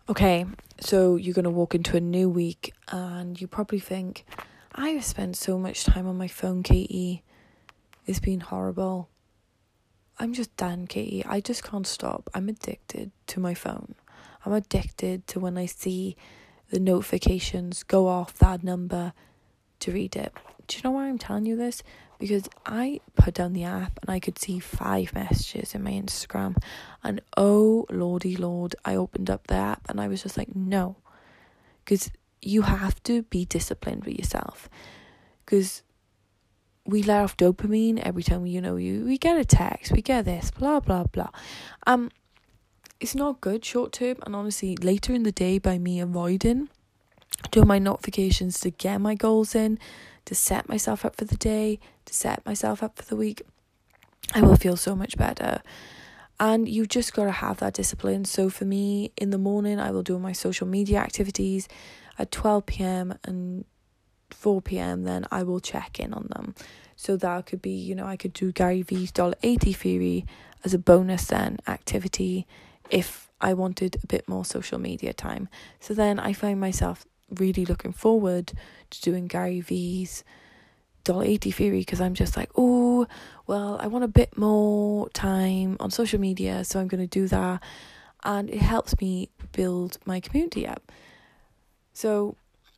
Okay, so you're going to walk into a new week and you probably think, I have spent so much time on my phone, Katie. It's been horrible. I'm just done, Katie. I just can't stop. I'm addicted to my phone. I'm addicted to when I see the notifications go off that number to read it. Do you know why I'm telling you this? Because I put down the app and I could see 5 messages in my Instagram, and oh lordy lord, I opened up the app and I was just like, no, because you have to be disciplined with yourself, because we let off dopamine every time we get a text, we get this, blah blah blah. It's not good short term, and honestly later in the day, by me avoiding doing my notifications to get my goals in, to set myself up for the day, to set myself up for the week, I will feel so much better. And you just got to have that discipline. So for me, in the morning, I will do my social media activities at 12 p.m. and 4 p.m. then I will check in on them. So that could be, I could do Gary V's $80 theory as a bonus then activity if I wanted a bit more social media time. So then I find myself really looking forward to doing Gary V's $80 theory, because I'm just like, oh, well, I want a bit more time on social media, so I'm going to do that, and it helps me build my community up. So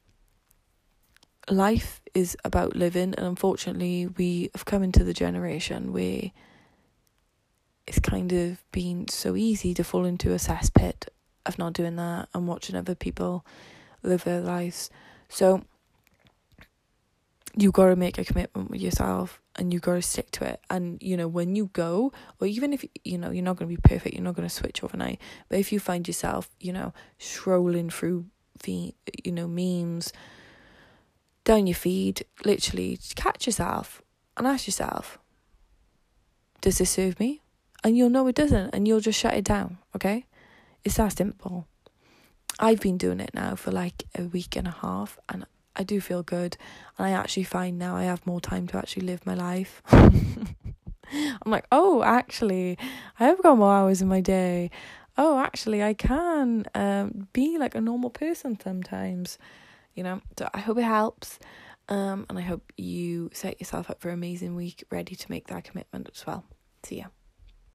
life is about living, and unfortunately we have come into the generation where it's kind of been so easy to fall into a cesspit of not doing that and watching other people live their lives. So you got to make a commitment with yourself and you got to stick to it. And when you go, or even if you're not going to be perfect, you're not going to switch overnight, but if you find yourself scrolling through memes down your feed, literally catch yourself and ask yourself, does this serve me? And you'll know it doesn't, and you'll just shut it down. Okay, it's that simple. I've been doing it now for like a week and a half, and I do feel good, and I actually find now I have more time to actually live my life. I'm like, oh, actually, I have got more hours in my day. Oh, actually, I can be like a normal person sometimes, So I hope it helps, and I hope you set yourself up for an amazing week, ready to make that commitment as well. See ya.